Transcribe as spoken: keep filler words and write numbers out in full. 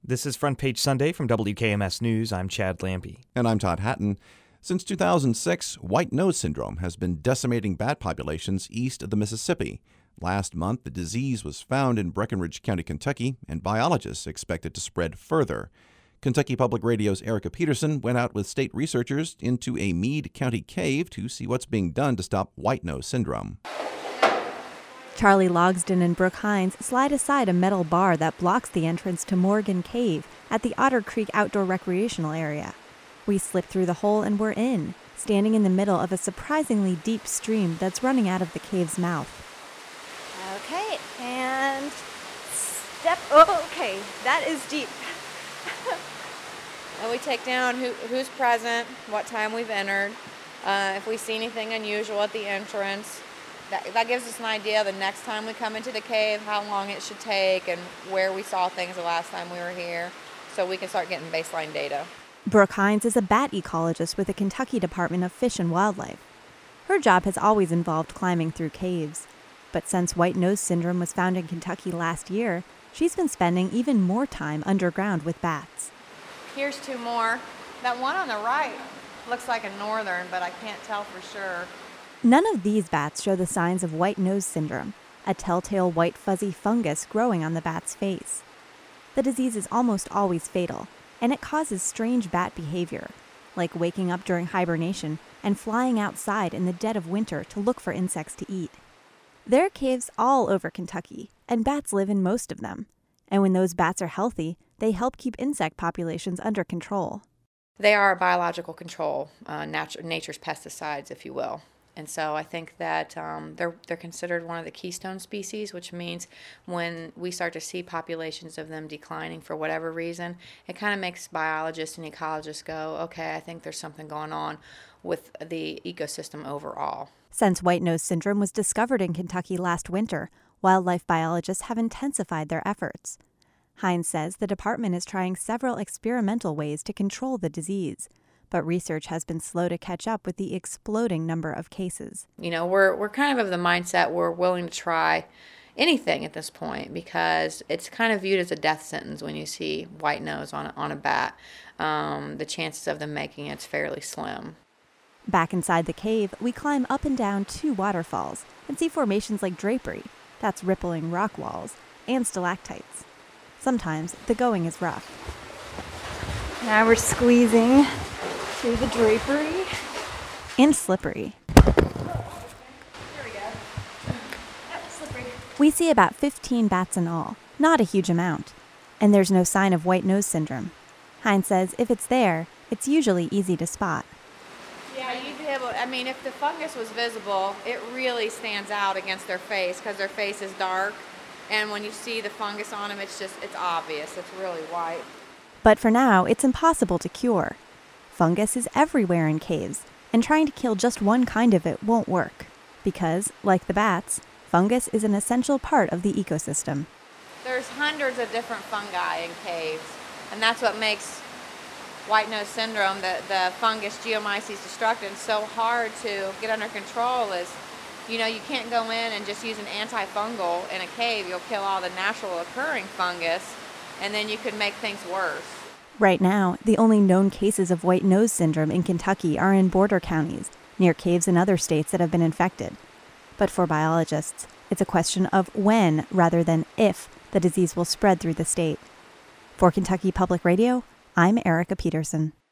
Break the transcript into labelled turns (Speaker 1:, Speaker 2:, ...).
Speaker 1: This is Front Page Sunday from W K M S News. I'm Chad Lampy.
Speaker 2: And I'm Todd Hatton. Since two thousand six, white nose syndrome has been decimating bat populations east of the Mississippi. Last month, the disease was found in Breckinridge County, Kentucky, and biologists expect it to spread further. Kentucky Public Radio's Erica Peterson went out with state researchers into a Meade County cave to see what's being done to stop white nose syndrome.
Speaker 3: Charlie Logsden and Brooke Hines slide aside a metal bar that blocks the entrance to Morgan Cave at the Otter Creek Outdoor Recreational Area. We slip through the hole and we're in, standing in the middle of a surprisingly deep stream that's running out of the cave's mouth.
Speaker 4: Okay, and step, oh, okay, that is deep.
Speaker 5: And we take down who, who's present, what time we've entered, uh, if we see anything unusual at the entrance. That, that gives us an idea the next time we come into the cave, how long it should take and where we saw things the last time we were here, so we can start getting baseline data.
Speaker 3: Brooke Hines is a bat ecologist with the Kentucky Department of Fish and Wildlife. Her job has always involved climbing through caves. But since white nose syndrome was found in Kentucky last year, she's been spending even more time underground with bats.
Speaker 5: Here's two more. That one on the right looks like a northern, but I can't tell for sure.
Speaker 3: None of these bats show the signs of white nose syndrome, a telltale white fuzzy fungus growing on the bat's face. The disease is almost always fatal, and it causes strange bat behavior, like waking up during hibernation and flying outside in the dead of winter to look for insects to eat. There are caves all over Kentucky, and bats live in most of them. And when those bats are healthy, they help keep insect populations under control.
Speaker 5: They are a biological control, uh, natu- nature's pesticides, if you will. And so I think that um, they're they're considered one of the keystone species, which means when we start to see populations of them declining for whatever reason, it kind of makes biologists and ecologists go, okay, I think there's something going on with the ecosystem overall.
Speaker 3: Since white nose syndrome was discovered in Kentucky last winter, wildlife biologists have intensified their efforts. Hines says the department is trying several experimental ways to control the disease, but research has been slow to catch up with the exploding number of cases.
Speaker 5: You know, we're we're kind of of the mindset we're willing to try anything at this point because it's kind of viewed as a death sentence when you see white nose on a, on a bat. Um, the chances of them making it's fairly slim.
Speaker 3: Back inside the cave, we climb up and down two waterfalls and see formations like drapery, that's rippling rock walls, and stalactites. Sometimes the going is rough.
Speaker 4: Now we're squeezing through the drapery.
Speaker 3: And slippery.
Speaker 4: There we go. Yep, slippery.
Speaker 3: We see about fifteen bats in all, not a huge amount. And there's no sign of white nose syndrome. Hines says if it's there, it's usually easy to spot.
Speaker 5: Yeah, you'd be able, I mean, if the fungus was visible, it really stands out against their face because their face is dark. And when you see the fungus on them, it's just, it's obvious. It's really white.
Speaker 3: But for now, it's impossible to cure. Fungus is everywhere in caves, and trying to kill just one kind of it won't work. Because, like the bats, fungus is an essential part of the ecosystem.
Speaker 5: There's hundreds of different fungi in caves, and that's what makes white nose syndrome, the, the fungus Geomyces destructans, so hard to get under control is, you know, you can't go in and just use an antifungal in a cave. You'll kill all the natural occurring fungus, and then you could make things worse.
Speaker 3: Right now, the only known cases of white nose syndrome in Kentucky are in border counties, near caves in other states that have been infected. But for biologists, it's a question of when rather than if the disease will spread through the state. For Kentucky Public Radio, I'm Erica Peterson.